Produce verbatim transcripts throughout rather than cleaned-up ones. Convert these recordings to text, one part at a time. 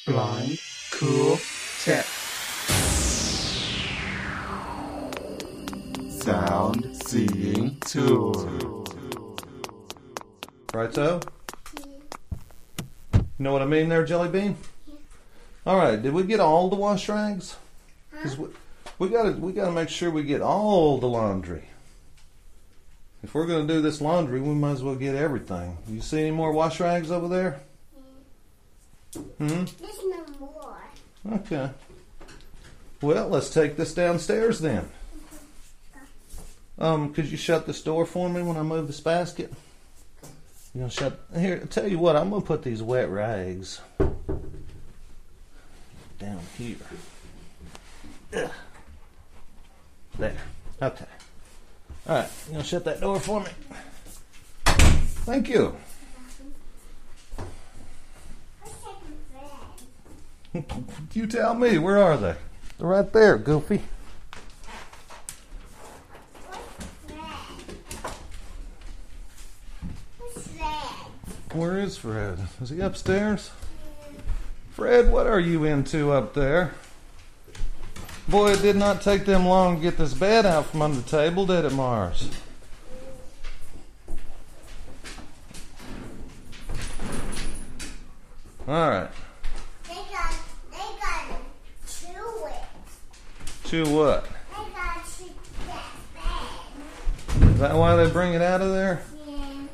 Blind Cool Tech. Sound Seeing Tour. Right, so? You know what I mean there, Jelly Bean? All right, did we get all the wash rags? Cause we, we gotta we gotta make sure we get all the laundry. If we're gonna do this laundry, we might as well get everything. You see any more wash rags over there? Hmm. There's no more. Okay. Well, let's take this downstairs then. Um, could you shut this door for me when I move this basket? You gonna shut here? I'll tell you what, I'm gonna put these wet rags down here. Ugh. There. Okay. All right. You gonna shut that door for me? Thank you. You tell me. Where are they? They're right there, Goofy. What's Fred? Where is Fred? Is he upstairs? Fred, what are you into up there? Boy, it did not take them long to get this bed out from under the table, did it, Mars? All right. They got, they got to chew it. Chew what? They got to chew that bed. Is that why they bring it out of there? Yeah.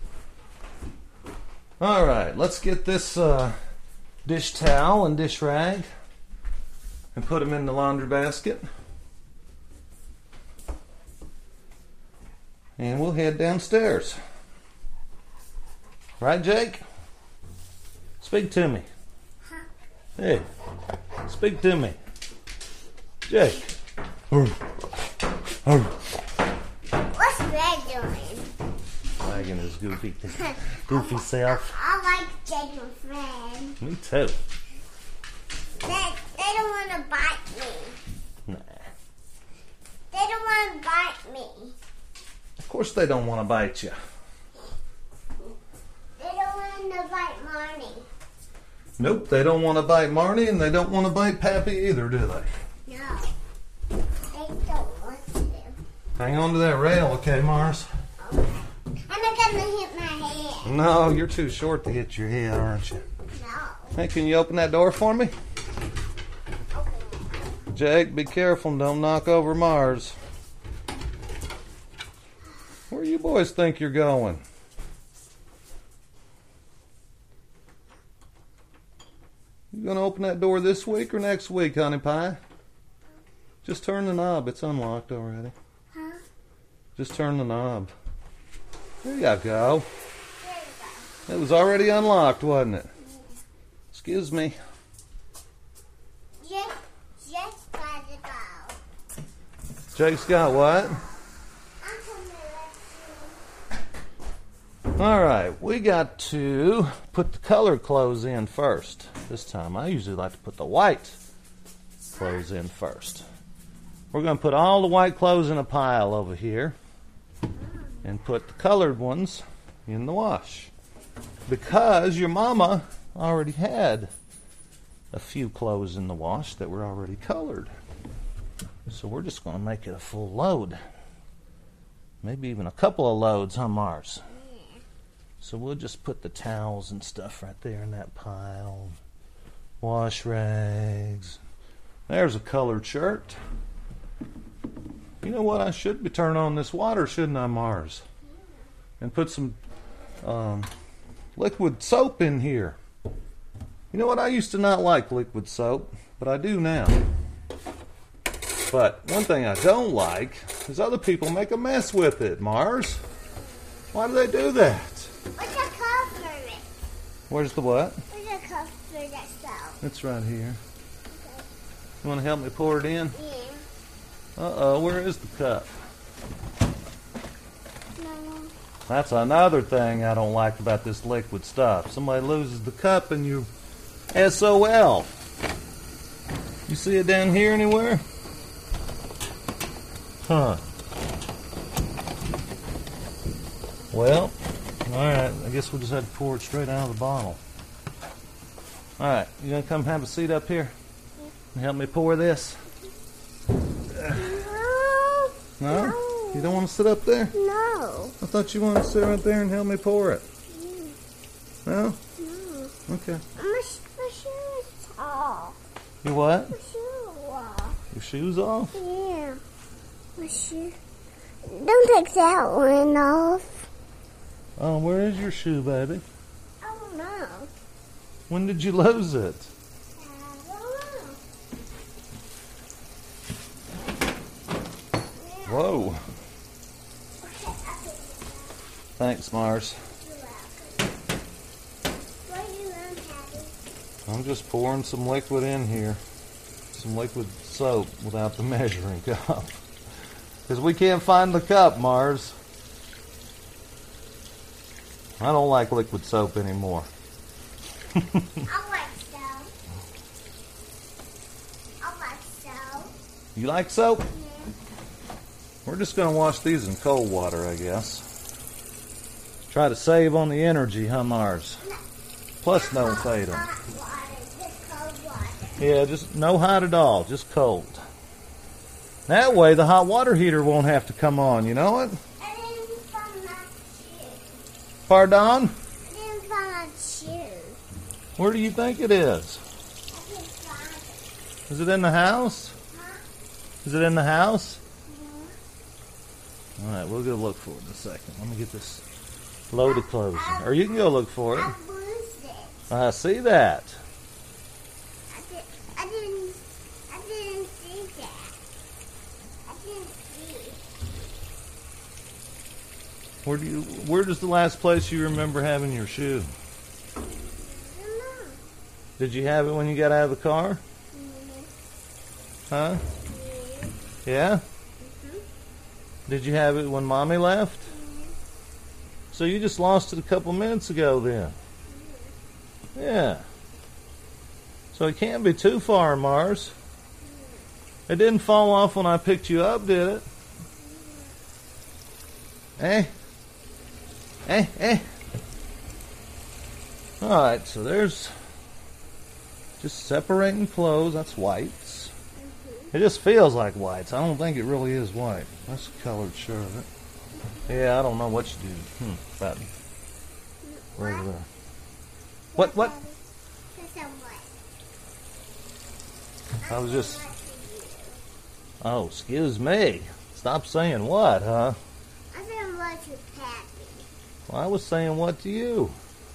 All right, let's get this uh, dish towel and dish rag and put them in the laundry basket. And we'll head downstairs. Right, Jake? Speak to me. Huh? Hey, speak to me. Jake. What's Fred doing? Wagging his goofy, goofy self. I like Jake and Fred. Me too. They, they don't want to bite me. Nah. They don't want to bite me. Of course they don't want to bite you. They don't want to bite Marnie. Nope, they don't want to bite Marnie, and they don't want to bite Pappy either, do they? No. They don't want to. Hang on to that rail, okay, Mars? I'm not going to hit my head. No, you're too short to hit your head, aren't you? No. Hey, can you open that door for me? Jake, be careful and don't knock over Mars. Where you boys think you're going? You gonna open that door this week or next week, honey pie? Just turn the knob. It's unlocked already. Huh? Just turn the knob. There you go. There you go. It was already unlocked, wasn't it? Excuse me. Just, just gotta go. Jake's got what? I'm coming to let you. All right, we got to put the colored clothes in first. This time, I usually like to put the white clothes in first. We're going to put all the white clothes in a pile over here and put the colored ones in the wash. Because your mama already had a few clothes in the wash that were already colored. So we're just going to make it a full load. Maybe even a couple of loads, huh, Mars? So we'll just put the towels and stuff right there in that pile. Wash rags. There's a colored shirt. You know what? I should be turning on this water, shouldn't I, Mars? And put some um, liquid soap in here. You know what? I used to not like liquid soap, but I do now. But one thing I don't like is other people make a mess with it, Mars. Why do they do that? What's the color for it? Where's the what? What's the color for that soap? It's right here. Okay. You want to help me pour it in? Yeah. Uh-oh, where is the cup? No. That's another thing I don't like about this liquid stuff. Somebody loses the cup and you S O L. You see it down here anywhere? Huh. Well, alright, I guess we'll just have to pour it straight out of the bottle. All right, you gonna come have a seat up here and help me pour this? No. No? You don't want to sit up there? No. I thought you wanted to sit right there and help me pour it. No? No. Okay. My, sh- my shoes off. You what? My shoes off. Your shoes off? Yeah. My shoe. Don't take that one off. Oh, where is your shoe, baby? I don't know. When did you lose it? I don't know. Whoa. Okay, I'll take it. Thanks, Mars. You're welcome. What are you doing, Daddy? I'm just pouring some liquid in here. Some liquid soap without the measuring cup. Because we can't find the cup, Mars. I don't like liquid soap anymore. I like soap. I like soap. You like soap? Yeah. We're just going to wash these in cold water, I guess. Try to save on the energy, huh, Mars? Plus, don't fade them. Hot water, just cold water. Yeah, just no hot at all, just cold. That way, the hot water heater won't have to come on, you know it? I didn't find my shoe. Pardon? I didn't find my shoe. Where do you think it is? I didn't find it. Is it in the house? Huh? Is it in the house? Yeah. All right, we'll go look for it in a second. Let me get this load of clothes in. Or you can go look for it. I lose it. I see that. I, did, I didn't. I didn't see that. I didn't see. Where do you? Where does the last place you remember having your shoe? I don't know. Did you have it when you got out of the car? Yeah. Huh? Yeah? Mhm. Did you have it when Mommy left? So you just lost it a couple minutes ago then? Yeah. So it can't be too far, Mars. It didn't fall off when I picked you up, did it? Eh? Eh? Eh? Alright, so there's just separating clothes. That's whites. It just feels like whites. I don't think it really is white. That's a colored shirt. Yeah, I don't know what you do. Hmm, about right there. What, what? Because I'm what? I was just... What Oh, excuse me. Stop saying what, huh? I said what to Pappy. Well, I was saying what to you.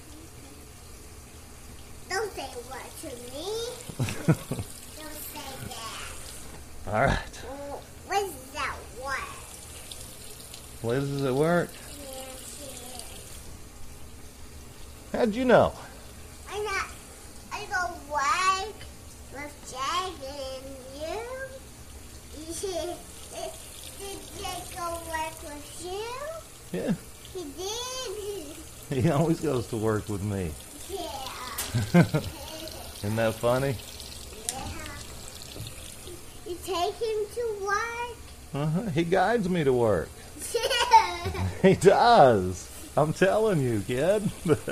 Don't say what to me. Don't say that. All right. Well, what is that what? Liz, does it work? Yes, How'd you know? I'm not. I go work with Jag and you. Did, did Jake go work with you? Yeah. He did. He always goes to work with me. Yeah. Isn't that funny? Yeah. You take him to work? Uh-huh. He guides me to work. He does. I'm telling you, kid. It's,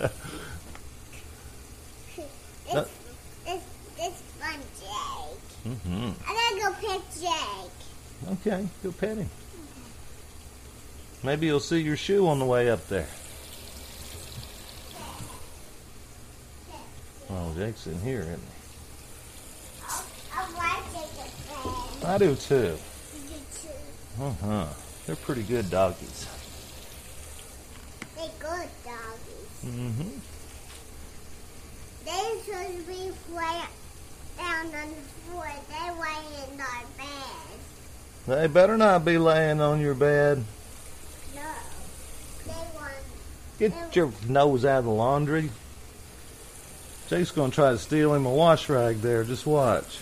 it's, it's fun, Jake. hmm I gotta go pick Jake. Okay, go pet him. Maybe you'll see your shoe on the way up there. Oh, Jake's in here, isn't he? I, I like Jake a friend. I do too. You do too. Uh-huh. They're pretty good doggies. They good doggies. Mm-hmm. They should be play down on the floor. They lay in our bed. They better not be laying on your bed. No. They want. Get your nose out of the laundry. Jake's going to try to steal him a wash rag there. Just watch.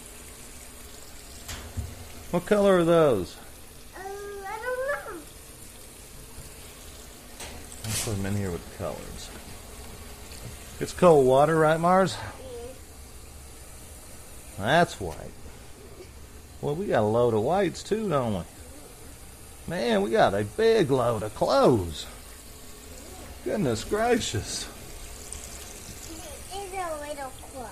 What color are those? Uh, I don't know. I'll put them in here with the colors. It's cold water, right, Mars? That's white. Well, we got a load of whites too, don't we? Man, we got a big load of clothes. Goodness gracious. These are little clothes.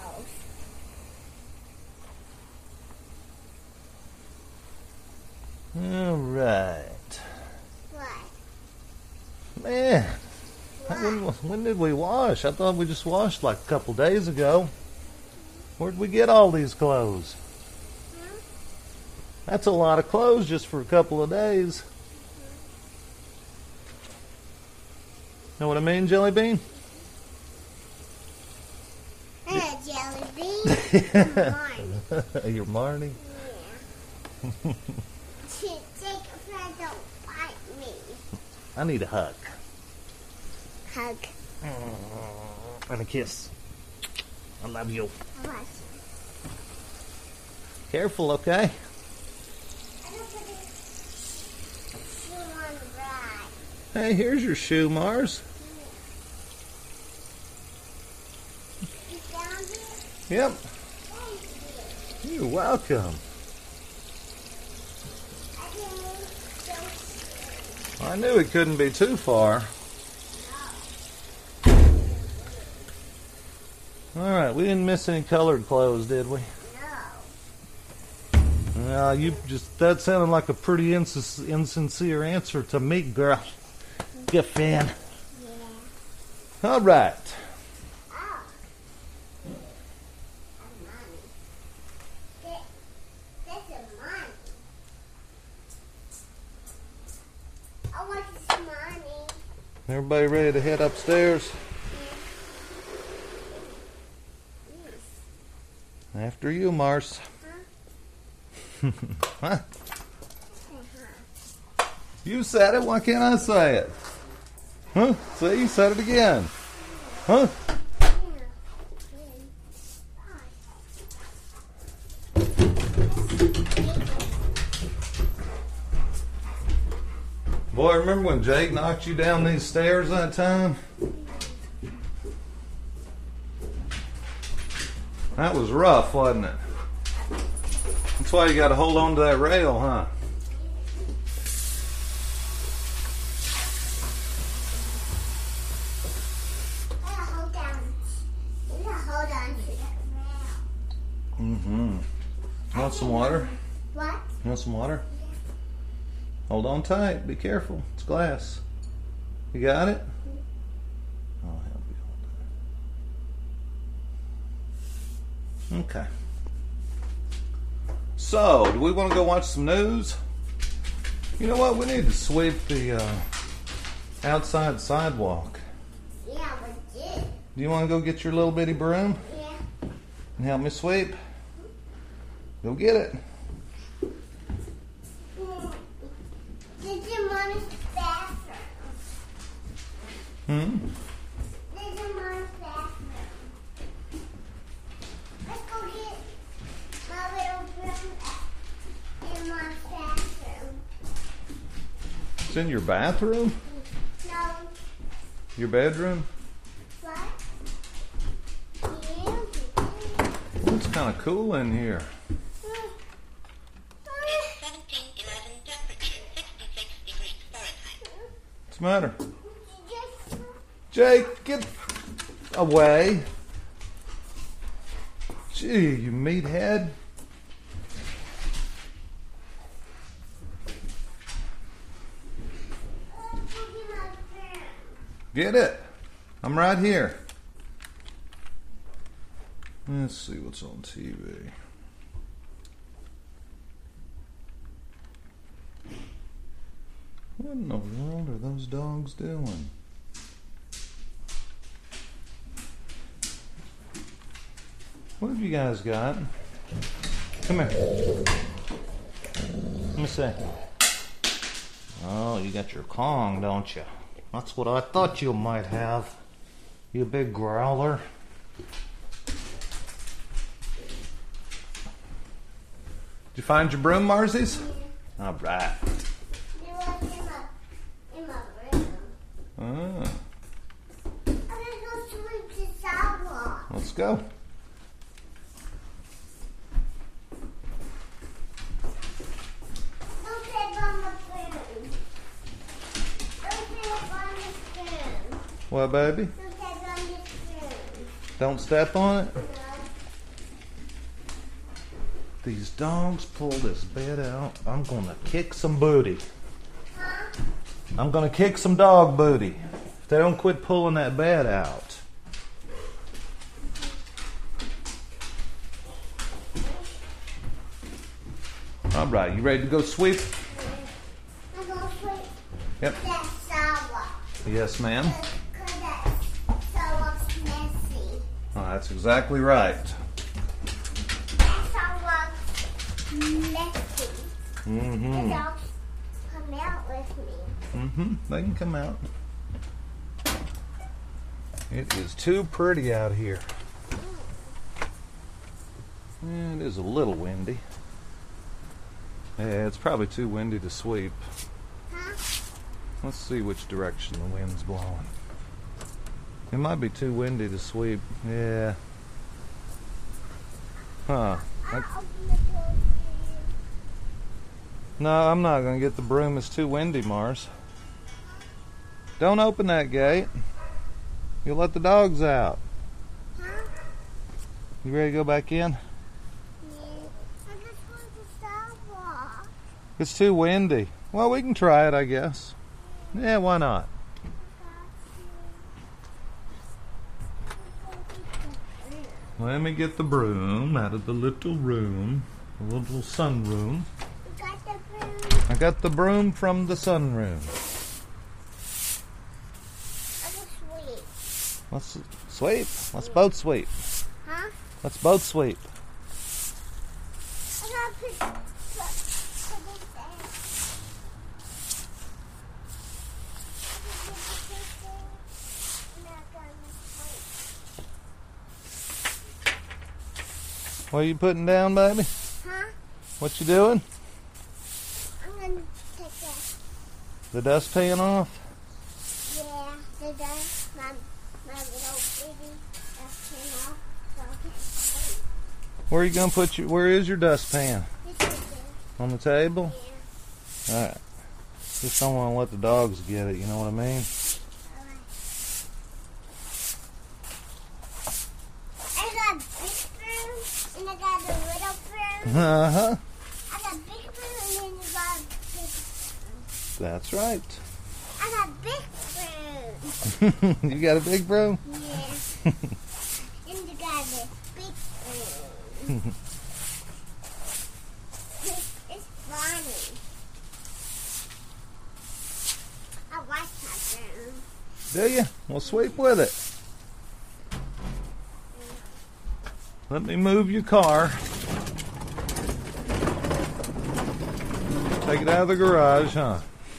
When did we wash? I thought we just washed like a couple days ago. Where'd we get all these clothes? That's a lot of clothes just for a couple of days. Know what I mean, Jelly Bean? Hey, Jelly Bean. Mine. You're Marnie? Yeah. Take a friend, don't bite me. I need a hug. Hug. And a kiss. I love you. I want you. Careful, okay? I don't put a shoe on the ride. Hey, here's your shoe, Mars. You found it? Yep. Thank you. You're welcome. I didn't move so I knew it couldn't be too far. All right, we didn't miss any colored clothes, did we? No. Uh, you just that sounded like a pretty insis- insincere answer to me, girl. Get fan. Yeah. All right. Oh. A money. That, that's a money. I want this money. Everybody ready to head upstairs? After you, Mars. Huh? You said it. Why can't I say it? Huh? See, you said it again. Huh? Boy, remember when Jake knocked you down these stairs that time? That was rough, wasn't it? That's why you got to hold on to that rail, huh? Hold on. You gotta hold on to that rail. Mm-hmm. You want some water? What? You want some water? Hold on tight. Be careful. It's glass. You got it? I'll help you hold it. Okay. So, do we want to go watch some news? You know what? We need to sweep the uh, outside sidewalk. Yeah, we did. Do you want to go get your little bitty broom Yeah. and help me sweep? Go get it. Did you want to bathroom? Hmm? Did you want to bathroom? Let's go get my little broom in my bathroom. It's in your bathroom? No. Your bedroom? What? Yeah. It's kind of cool in here. seventeen eleven temperature, sixty-six degrees Fahrenheit. What's the matter? Just Jake, get away. Gee, you meathead. let's go get my broom. Get it. I'm right here. Let's see what's on T V. What in the world are those dogs doing? What have you guys got? Come here. Let me see. Oh, you got your Kong, don't you? That's what I thought you might have. You big growler. Did you find your broom, Marzies? All right. You want in my, in my room. Ah, I'm gonna go sweep the sidewalk. let's go. Don't step on my broom. Don't step on the broom. What, baby? Don't step on this broom. Don't step on it. No. These dogs pull this bed out. I'm gonna kick some booty. Huh? I'm gonna kick some dog booty if They don't quit pulling that bed out. All right, you ready to go sweep? I'm going to put Yep. that shower. Yes, ma'am. Because that shower's messy. Oh, that's exactly right. That shower's messy. The Mm-hmm. dogs come out with me. Mm-hmm. They can come out. It is too pretty out here. Yeah, it is a little windy. Yeah, it's probably too windy to sweep. Huh? Let's see which direction the wind's blowing. It might be too windy to sweep. Yeah. Huh. I'll open the door for No, I'm not going to get the broom. It's too windy, Mars. Don't open that gate. You'll let the dogs out. you. Huh? You ready to go back in? Yeah. I just want the shower. It's too windy. Well, we can try it, I guess. Yeah, why not? Let me get the broom out of the little room, the little sunroom. You got the broom. I got the broom from the sunroom. I just sweep. Let's sweep. Let's both sweep. Huh? Let's both sweep. I gotta put, put, put it there. And I'm gonna sweep. What are you putting down, baby? Huh? What you doing? I'm gonna take that. The dustpan off? Yeah, the dust, my, my little baby dust came off, so I can sleep. Where are you gonna put your? Where is your dustpan? This is it. On the table? Yeah. All right. Just don't want to let the dogs get it. You know what I mean? Alright. I got a big broom, and I got a little broom. Uh huh. I got a big broom, and then you got a big broom. That's right. I got a big broom. You got a big broom? Yeah. And you got a big broom. It's funny. I like my broom. Do you? Well, sweep with it. Let me move your car. Take it out of the garage, huh?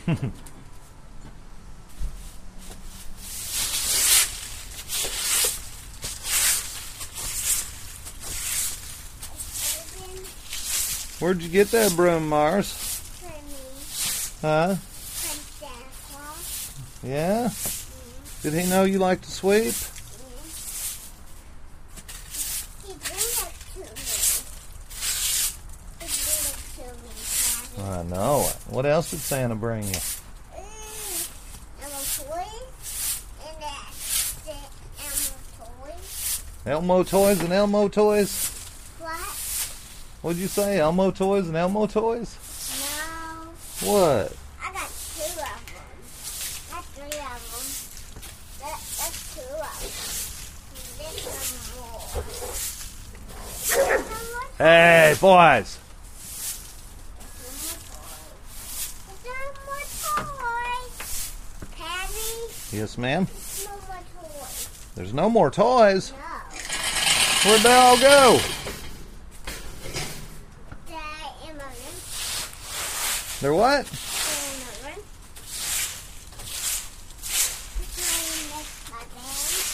Open Where'd you get that broom, Mars? for me Huh? from Santa Claus. Yeah? Did he know you like to sweep? He bring it to me. He bring it to me, Daddy. I know it. What else did Santa bring you? Mm. Elmo toys and that stick Elmo toys. Elmo toys and Elmo toys? What? What'd you say? Elmo toys and Elmo toys? No. What? I got two of them. That's three of them. That, that's two of them. And there's some more. There's some more Hey, boys! There's no more toys. Patty, Yes, ma'am? no more toys. There's no more toys. No. Where'd they all go? Dad, in my room. They're what? They're in my room. It's my next my bed.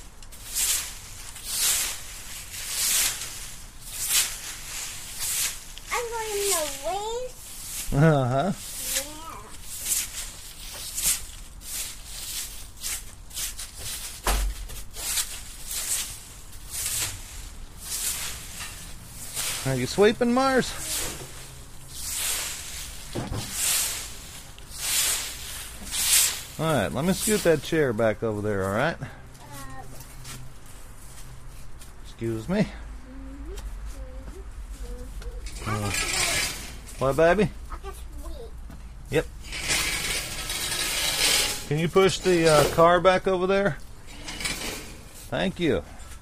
I'm going to waste. Uh-huh. Yeah. Are you sweeping, Mars? All right, let me scoot that chair back over there, all right? Uh, Excuse me. I got sweet. What, baby? I got sweet. Yep. Can you push the uh, car back over there? Thank you.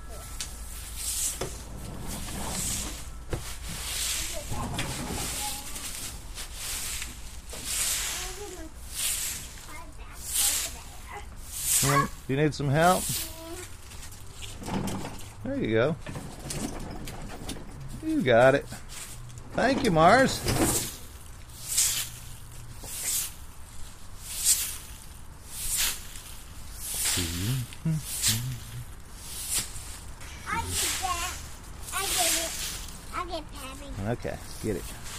You you need some help? There you go. You got it. Thank you, Mars. I get that. I get it. I get Pappy. Okay, get it.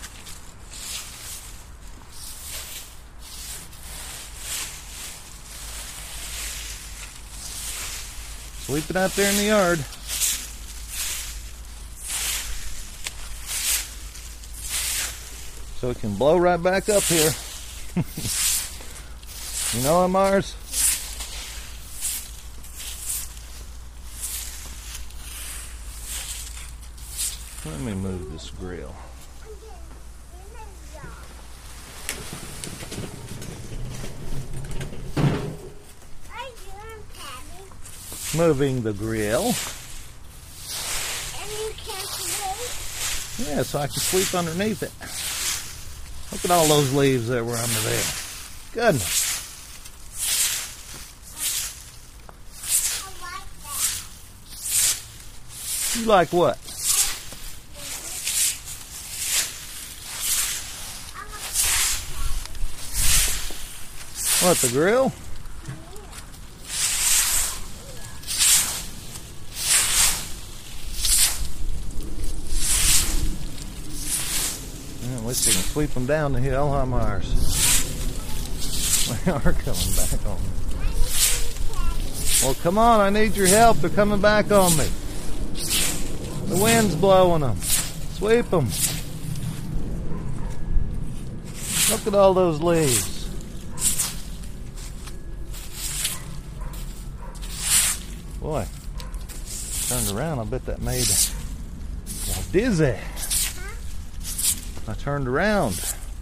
Sweep it out there in the yard. So it can blow right back up here. You know what, Mars? Let me move this grill. Moving the grill. And you can't wait. Yeah, so I can sleep underneath it. Look at all those leaves that were under there. Goodness. I like that. You like what? I like that. What, the grill? At least we can sweep them down the hill, huh, Mars? They are coming back on me. Well, come on, I need your help. They're coming back on me. The wind's blowing them. Sweep them. Look at all those leaves. Boy, turned around, I bet that made me dizzy. I turned around.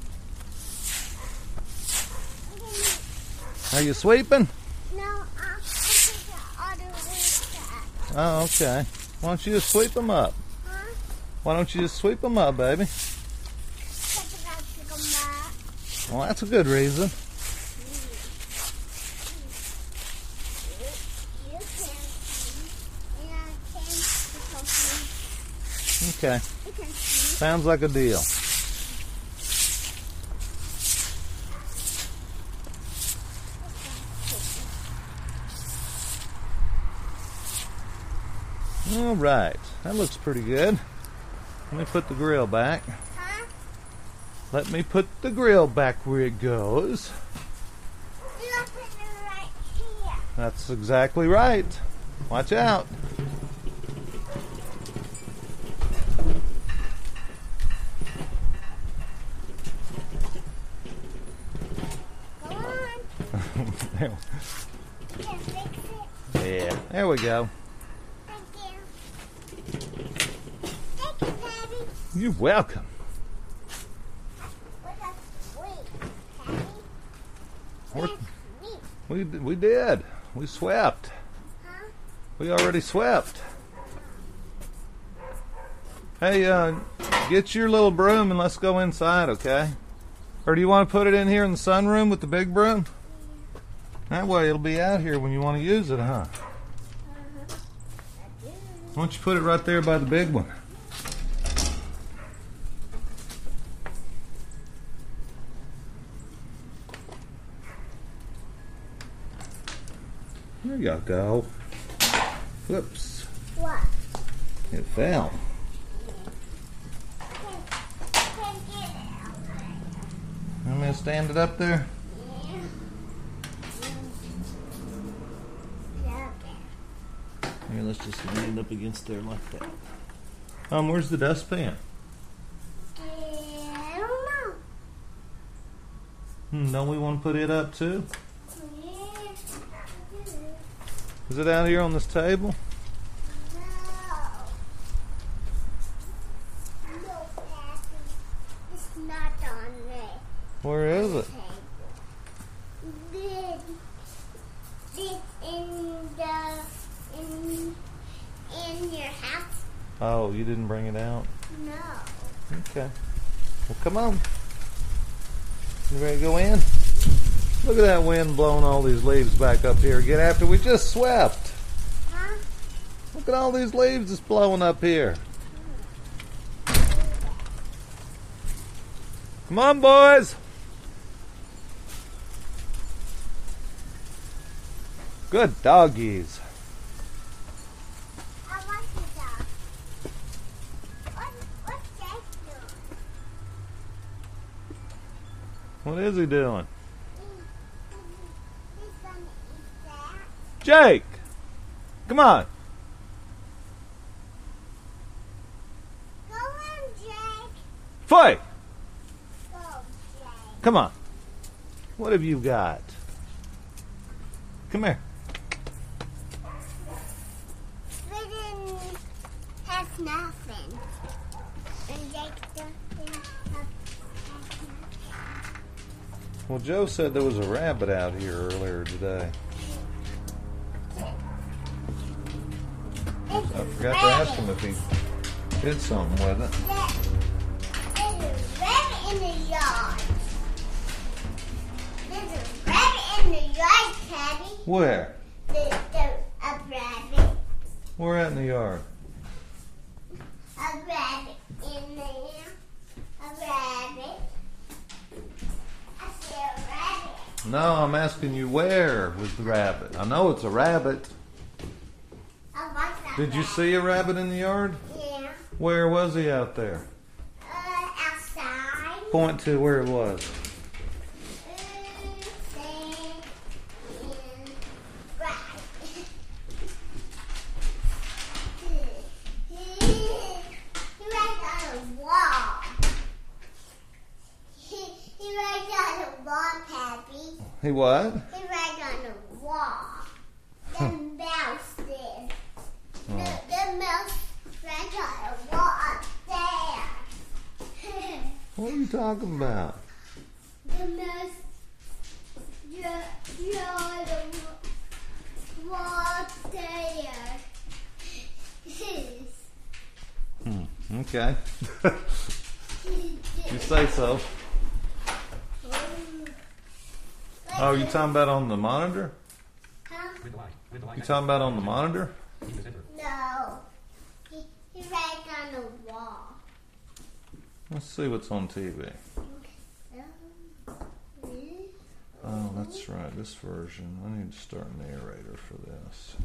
Are you sweeping? No, I, I think the other way. Oh, okay. Why don't you just sweep them up? Huh? Why don't you just sweep them up, baby? Because I took them back. Well, that's a good reason. You can see. And I can see. Okay. You can see. Sounds like a deal. All right. That looks pretty good. Let me put the grill back. Huh? Let me put the grill back where it goes. You have to put it right here. That's exactly right. Watch out. Go on. There- Yeah, fix it. yeah, there we go. Thank you. Thank you, Daddy. You're welcome. What a sweet, Daddy. What We're- a sweet. We we did. We swept. Huh? We already swept. Hey, uh, get your little broom and let's go inside, okay? Or do you want to put it in here in the sunroom with the big broom? That way it'll be out here when you want to use it, huh? Uh-huh. I do. Why don't you put it right there by the big one? There you go. Whoops. What? It fell. Can't, can't get it out there. Want me to stand it up there? Yeah. Yeah, okay. Here, let's just land up against there like that. Um, where's the dustpan? I don't know. Hmm, don't we want to put it up too? Yeah. Is it out here on this table? No. No, Pappy. It's not on there. Where is it? Then Oh, you didn't bring it out? No. Okay. Well, come on. You ready to go in? Look at that wind blowing all these leaves back up here again after we just swept. Huh? Look at all these leaves that's blowing up here. Come on, boys. Good doggies. I want the dog. What, what's Jake doing? What is he doing? He's gonna eat that. Jake! Come on. Go in, Jake. Foy! Go, Jake. Come on. What have you got? Come here. Sweden has nothing. And Jake doesn't have, has nothing. Well, Joe said there was a rabbit out here earlier today. I forgot to ask him if he did something with it. There's a rabbit in the yard. There's a rabbit in the yard, Teddy. Where? There's a, a rabbit. Where at in the yard? A rabbit in there. A rabbit. I see a rabbit. No, I'm asking you where was the rabbit. I know it's a rabbit. I want that Did you rabbit. see a rabbit in the yard? Yeah. Where was he out there? Uh, outside. Point to where it was. Uh, say, in, right. He, he right on a wall. He, he right on a wall, Pappy. He what? He right on a wall. The mouse did. The, the mouse right on a wall up there. What are you talking about? The mouse just on the wall there. Hmm. Okay. You say so. Oh, you talking about on the monitor? Huh? You talking about on the monitor? No. He, he right on the wall. Let's see what's on T V. Oh, that's right. This version. I need to start a narrator for this.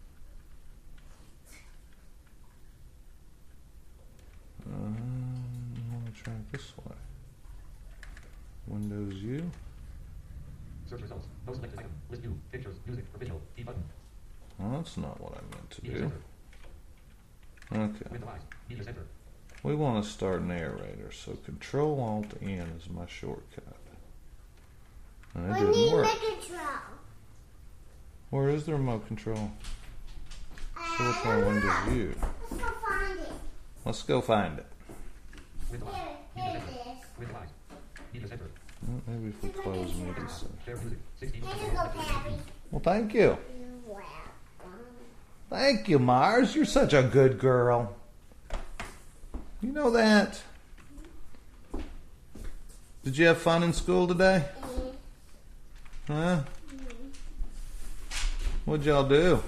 Um, I'm gonna try it this way. Windows U. Search results. No selected item. List view. Pictures. Music. Or visual. D button. Well, that's not what I meant to Media do. center. Okay. Window eyes. Media center. We want to start narrator, so Control Alt N is my shortcut. And it We didn't need work. remote control. Where is the remote control? So Uh, what's on Windows U? Let's go find it. Let's go find it. Window eyes. Here, Media here center. it is. Window eyes. Media center. Well, maybe if we close Media Center. Share music. sixteen. Here you go, Pappy. Well, thank you. You're welcome. Thank you, Mars. You're such a good girl. You know that. Did you have fun in school today? Huh? What'd y'all do?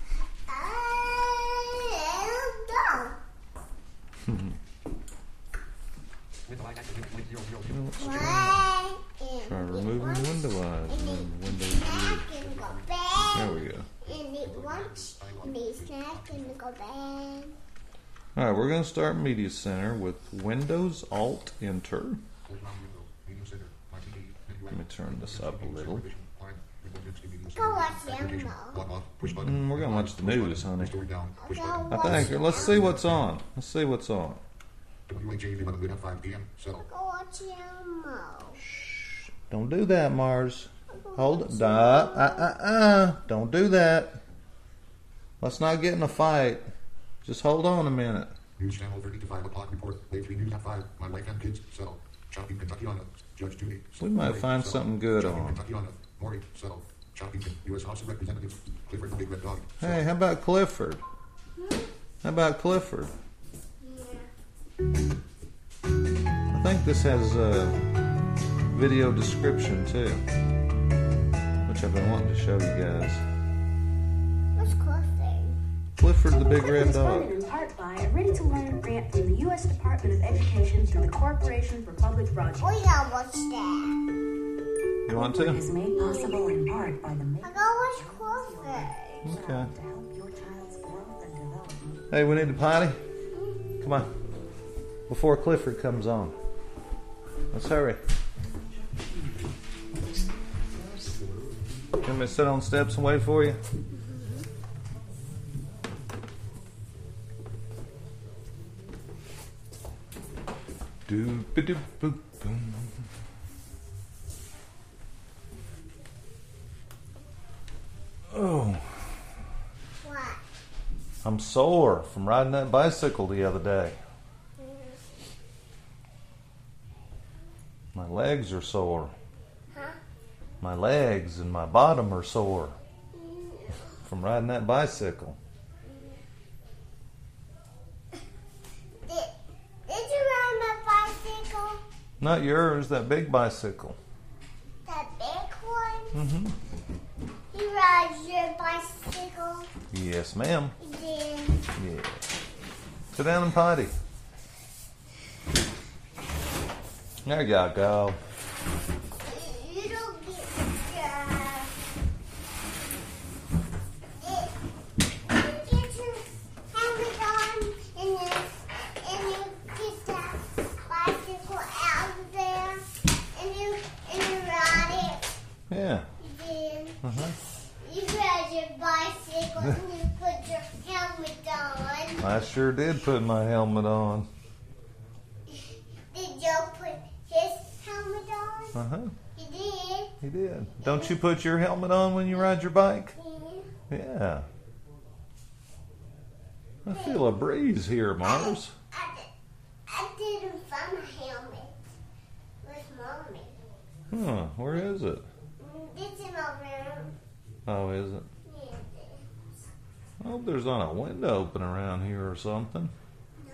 I don't know. Window eyes. Active. Link zero zero zero. Let's try, One and try removing once, window eyes and then Windows snack U. and go back. There we go. And eat lunch and eat snack and go back. All right, we're going to start Media Center with Windows Alt Enter. Close my window. Media center. My T V. Let me turn this up a little. Go watch Elmo. Mm, we're going to watch the news, honey. Go I watch, think. Let's see what's on. Let's see what's on. W H A eleven good at five p m. Settle. go watch Elmo. Don't do that, Mars. Hold it. Uh, uh, uh, uh. Don't do that. Let's not get in a fight. Just hold on a minute. News channel thirty to five o'clock report. Day three news at five. My wife and kids. Settle. Shopping Kentucky on Judge Judy. We might find something good Shopping on. Kentucky on Maury. Settle. Shopping U S House of Representatives. Clifford Big Red Dog. Hey, how about Clifford? How about Clifford? I think this has a video description too, which I've been wanting to show you guys. What's Clifford? Clifford the big red Clifford is funded dog. in part by a ready-to-learn grant from the U S Department of Education through the Corporation for Public Projects. We gotta watch that. You want It to? is made possible in part by the I Maker gotta watch Clifford. Okay. to help your child's growth and development. Hey, we need to potty. Come on. Before Clifford comes on. Let's hurry. Want me to sit on the steps and wait for you? Doop-a-doop-boop-boom. Oh, What? I'm sore from riding that bicycle the other day. My legs are sore. Huh? My legs and my bottom are sore from riding that bicycle. Did, did you ride my bicycle? Not yours, that big bicycle. That big one? Mm-hmm. You ride your bicycle? Yes, ma'am. You did. Yeah. Sit down and potty. There you go. You don't get uh, did you get your helmet on and you, and you get that bicycle out of there and you and you ride it? Yeah. You did. Uh-huh. You ride your bicycle and you put your helmet on. I sure did put my helmet on. Did you put his helmet on? Uh-huh. You did. He did. Don't you put your helmet on when you ride your bike? Yeah. Yeah. I feel a breeze here, Mars. I, did, I didn't find my helmet with mommy. Huh, where is it? It's in my room. Oh, is it? Yeah, it is. I hope there's not a window open around here or something. No.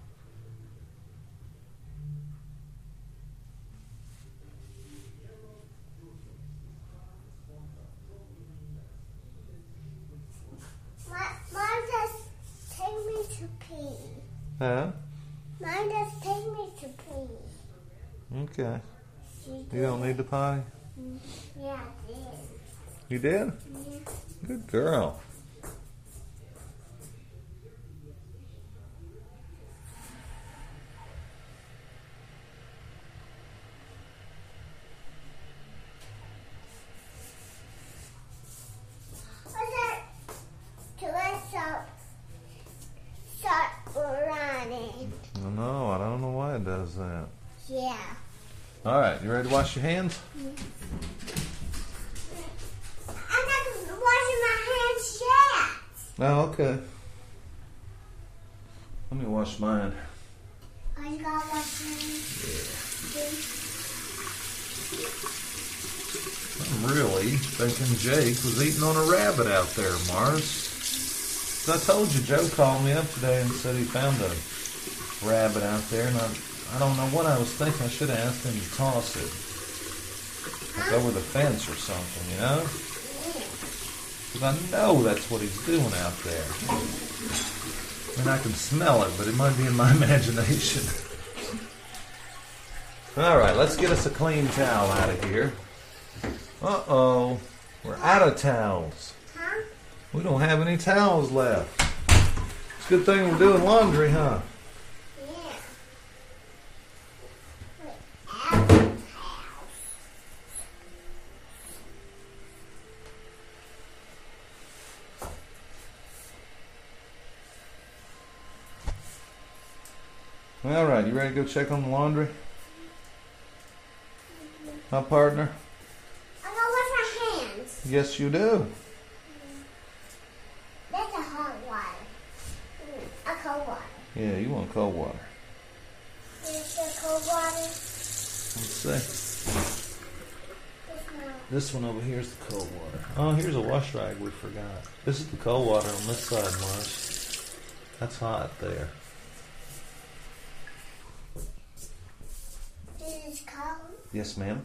My, mine just take me to pee. Huh? Mine just take me to pee. Okay. She You don't did. need to potty? Yeah, I did. You did? Yeah. Good girl. What's that? To let start, start running. I know, I don't know why it does that. Yeah. All right, you ready to wash your hands? I'm not washing my hands yet. Oh, okay. Let me wash mine. I just gotta wash my hands. I'm really thinking Jake was eating on a rabbit out there, Mars. 'Cause I told you, Joe called me up today and said he found a rabbit out there, and I, I don't know what I was thinking. I should have asked him to toss it. Like over the fence or something, you know? Because I know that's what he's doing out there. I mean, I can smell it, but it might be in my imagination. All right, let's get us a clean towel out of here. Uh-oh, we're out of towels. Huh? We don't have any towels left. It's a good thing we're doing laundry, huh? Yeah. Wait, out of the house. All right, you ready to go check on the laundry? My partner? I'm gonna wash my hands. Yes, you do. That's a hot water. Mm, a cold water. Yeah, you want cold water. Here's the cold water. Let's see. This one. This one over here is the cold water. Oh, here's a wash rag we forgot. This is the cold water on this side, Mars. That's hot there. cold? Yes, ma'am.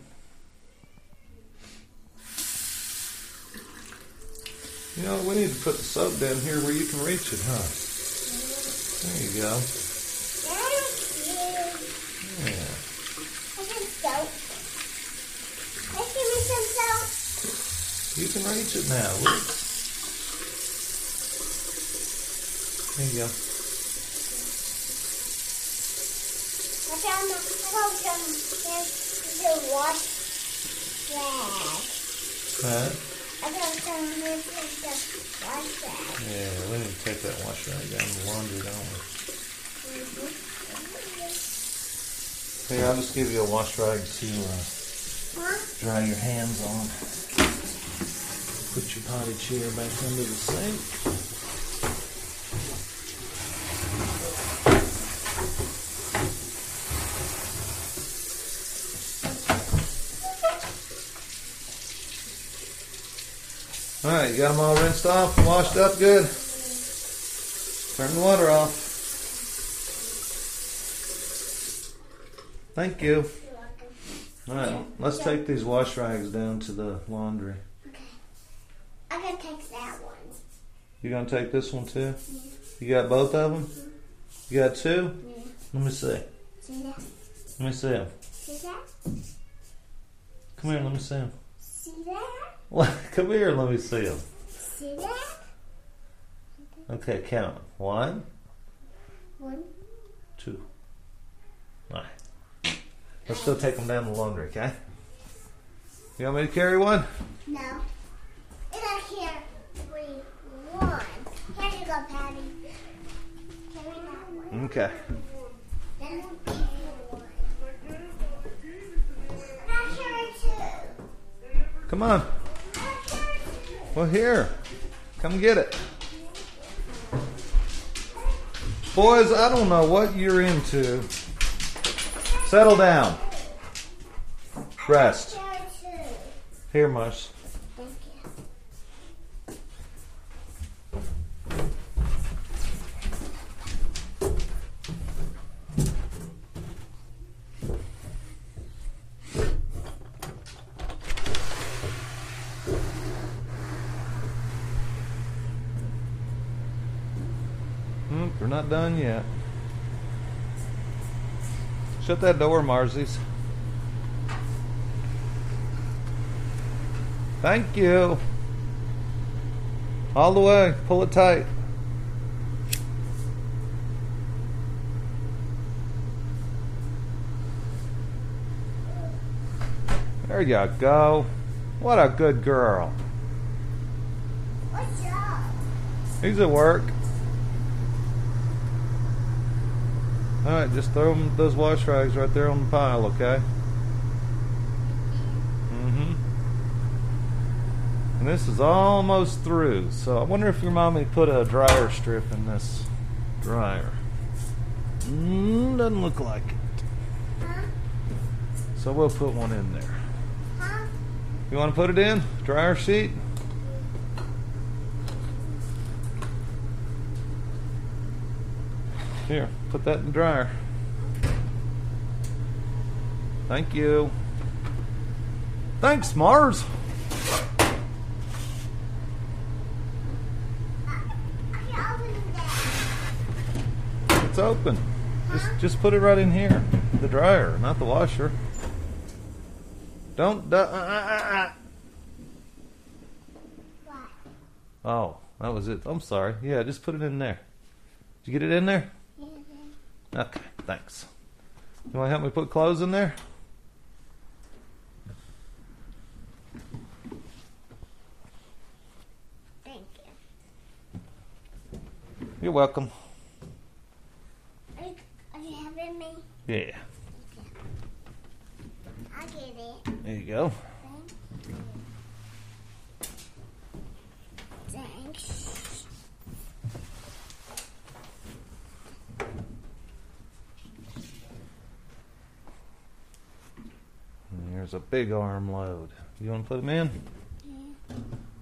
You know, we need to put the soap down here where you can reach it, huh? There you go. Thank you. Yeah. I can soap. Can you give me some soap? You can reach it now. Look. There you go. I found a, I found some, there's a wash rag. Huh? I found some, here's the wash rag. Yeah, we need to take that wash rag down the laundry, don't we? Here, I'll just give you a wash rag to uh, Huh? dry your hands on. Put your potty chair back under the sink. All right, you got them all rinsed off, washed up good. Turn the water off. Thank you. You're welcome. All right, let's take these wash rags down to the laundry. Okay. I'm gonna take that one. You gonna take this one too? You got both of them? You got two? Yeah. Let me see. See that? Let me see them. See that? Come here, let me see them. See that? Come here, let me see them. See that? Okay, count. One, One. two. All right. Let's go take them down the laundry, okay? You want me to carry one? No. And I hear three, one. Here you go, Patty. Carry that one. Okay. Then I'll give you one. And I carry two. Come on. And I carry two. Well, here. Come get it. Boys, I don't know what you're into. Settle down. Rest. Carry two. Here, Mush. Thank you. Hmm, we're not done yet. Shut that door, Marzies. Thank you. All the way. Pull it tight. There you go. What a good girl. What's up? He's at work. Alright, just throw them, those wash rags right there on the pile, okay? Mm-hmm. And this is almost through, so I wonder if your mommy put a dryer strip in this dryer. Mm, doesn't look like it. Huh? So we'll put one in there. Huh? You want to put it in? Dryer sheet? Here, put that in the dryer. Thank you. Thanks, Mars. I can open that. It's open. Just just put it right in here. The dryer, not the washer. Don't. Du- uh, uh, uh. What? Oh, that was it. I'm sorry. Yeah, just put it in there. Did you get it in there? Yeah, Okay, thanks. You want to help me put clothes in there? thank you. You're welcome. Are you, are you having me? Yeah. I get it. There you go. Thanks. And there's a big arm load. You want to put them in? Yeah.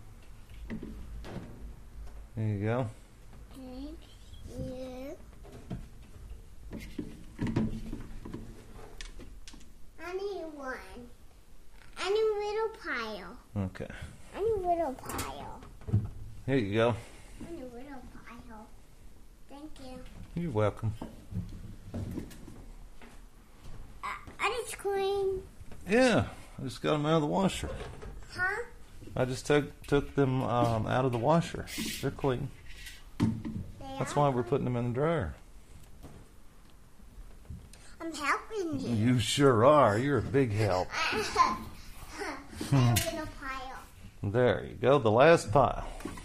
There you go. Thank you. I need Okay. I need a little pile. Here you go. I need a little pile. Thank you. You're welcome. Uh, I just clean. Yeah, I just got them out of the washer. Huh? I just took took them um, out of the washer. They're clean. They That's are why we're putting them in the dryer. I'm helping you. You sure are. You're a big help. I have a little pile. There you go. The last pile.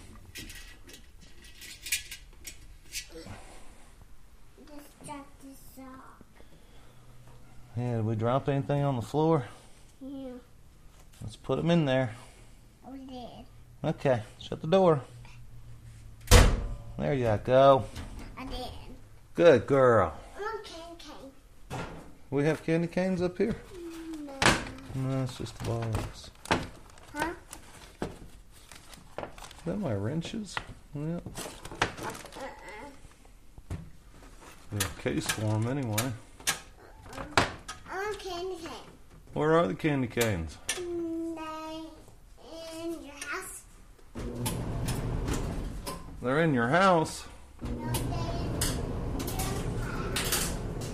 Just drop this off. Yeah, did we drop anything on the floor? Yeah, Let's put them in there. we did. Okay, shut the door. There you go. I did. Good girl. Okay, okay. We have candy canes up here? No. No, it's just balls. Huh? Is that my wrenches? Yeah. Uh-uh. We have a case for them anyway. I want candy cane. Where are the candy canes? They in your house. They're in your house. No, they in your house.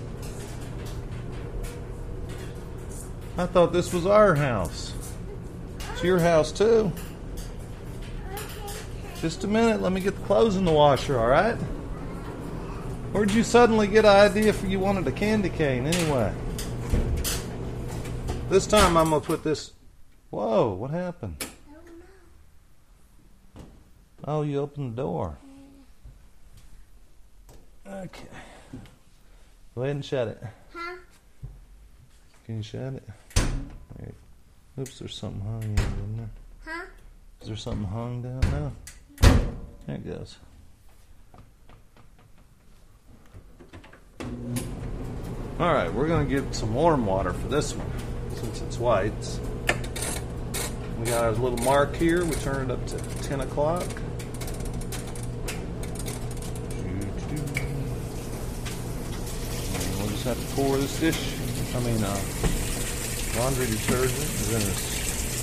I thought this was our house. It's your house too. Okay. Just a minute, let me get the clothes in the washer, alright? Where'd you suddenly get an idea for you wanted a candy cane anyway? This time I'm gonna put this. Whoa, what happened? I don't know. Oh, you opened the door. Okay. Go ahead and shut it. Huh? Can you shut it? There. Oops, there's something hung in there. Huh? Is there something hung down now? There it goes. Alright, we're going to get some warm water for this one, since it's whites. We got our little mark here. We turn it up to ten o'clock. And we'll just have to pour this dish, I mean, uh, laundry detergent is in this.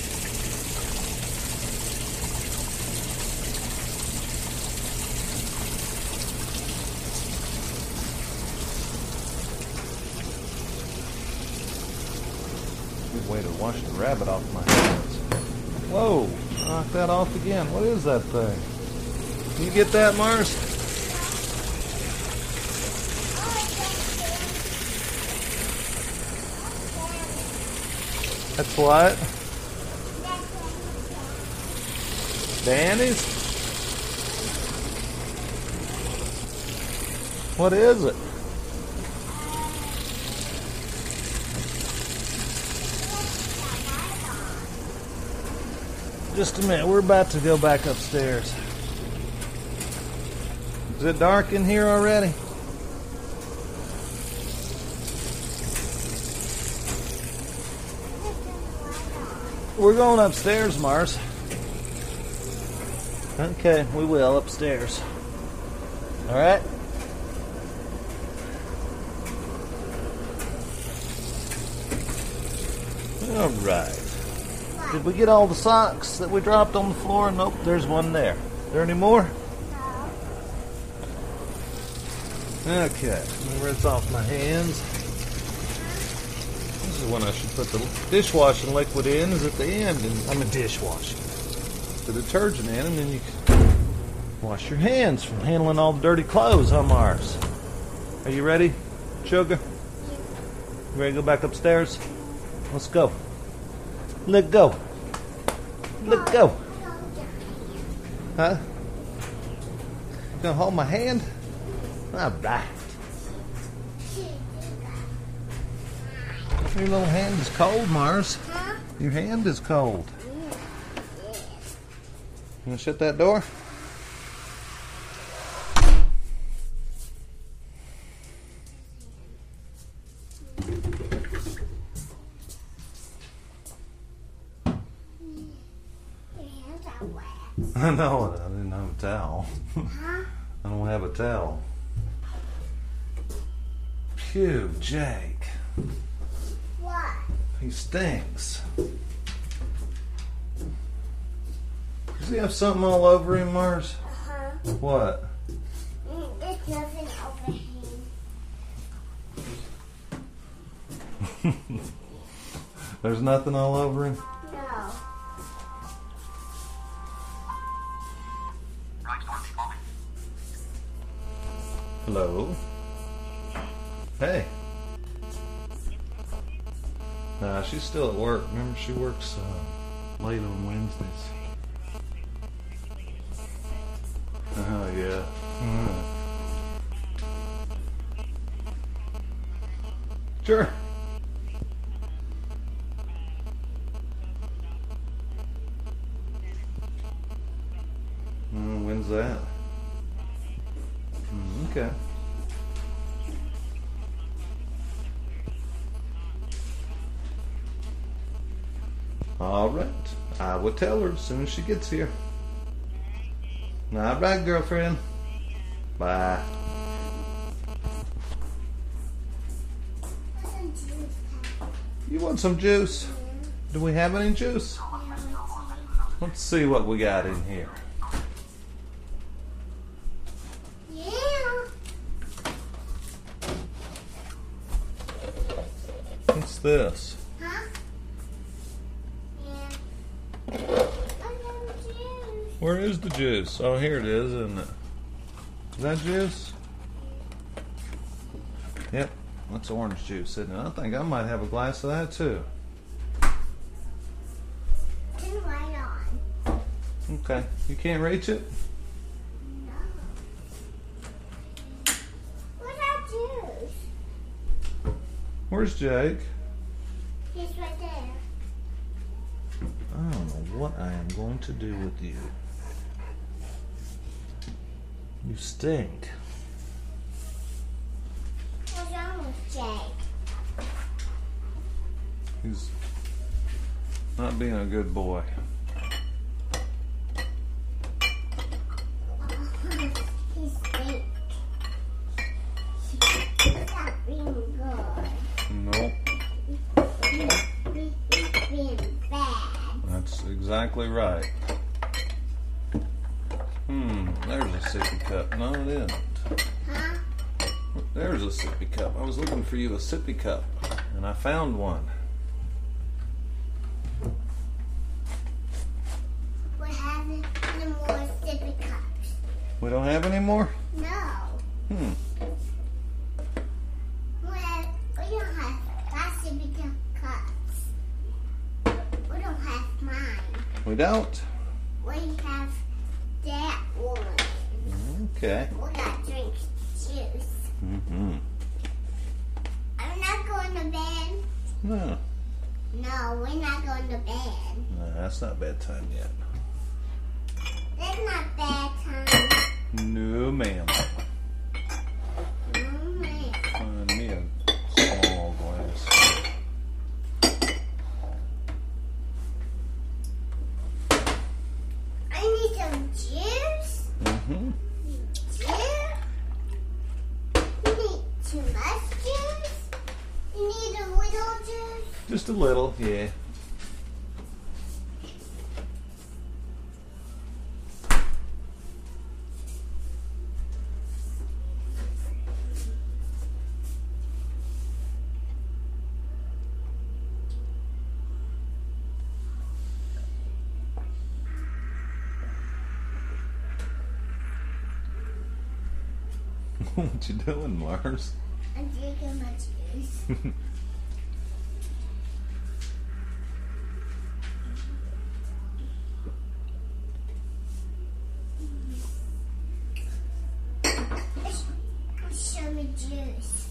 Good way to wash the rabbit off my hands. Whoa, knock that off again. What is that thing? Can you get that, Mars? That's what? Danny's? What is it? Just a minute, we're about to go back upstairs. Is it dark in here already? We're going upstairs, Mars. Okay, we will upstairs. All right? All right. Did we get all the socks that we dropped on the floor? Nope, there's one there. There any more? Okay, let me rinse off my hands. This is when I should put the dishwashing liquid in, is at the end. And, I mean dishwashing. The detergent in, and then you can wash your hands from handling all the dirty clothes, huh, Mars? Are you ready, sugar? You ready to go back upstairs? Let's go. Let go. Let go. Huh? You gonna hold my hand? All right. Your little hand is cold, Mars. Huh? Your hand is cold. You gonna shut that door? Your hands are wet. I know it. I didn't have a towel. Huh? I don't have a towel. Phew, Jake. What? He stinks. Does he have something all over him, Mars? Uh-huh. What? Mm, There's nothing over him. There's nothing all over him? No. Hello? Hey. Nah, she's still at work. Remember, she works uh, late on Wednesdays. Oh, yeah. Uh. Sure. Uh, when's that? Mm, okay. All right. I will tell her as soon as she gets here. All right, girlfriend. Bye. Some juice. You want some juice? Do we have any juice? Let's see what we got in here. Yeah. What's this? Huh? Yeah. Some juice. Where is the juice? Oh, here it is, isn't it? Is that juice? Yep, that's orange juice, isn't it? I think I might have a glass of that too. Turn the light on. Okay, you can't reach it? No. What's that juice? Where's Jake? He's right there. I don't know what I am going to do with you. You stink. What's wrong with Jake? He's not being a good boy. He stinks. He's not being good. Nope, He- He's being bad. that's exactly right. Hmm, there's a sippy cup. No, it isn't. Huh? There's a sippy cup. I was looking for you a sippy cup, and I found one. We're having no more sippy cups. We don't have any more? No. Hmm. We, have, we don't have that sippy cu- cups. We don't have mine. We don't? We have that one. Okay. We got drink juice. Mm-hmm. I'm not going to bed. No, No, we're not going to bed. no, that's not bedtime yet. That's not bad time. No, ma'am. Oh, man. Find me a small glass. I need some juice. Mm-hmm. Juice. You need too much juice. You need a little juice. Just a little, yeah. What you doing, Mars? I'm drinking my juice. Show me juice.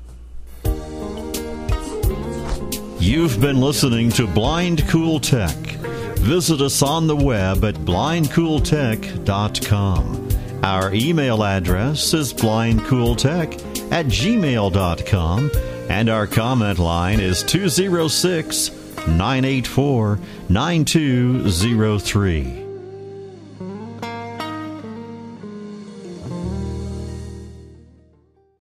You've been listening to Blind Cool Tech. Visit us on the web at blind cool tech dot com. Our email address is blind cool tech at gmail dot com, and our comment line is two oh six, nine eight four, nine two oh three.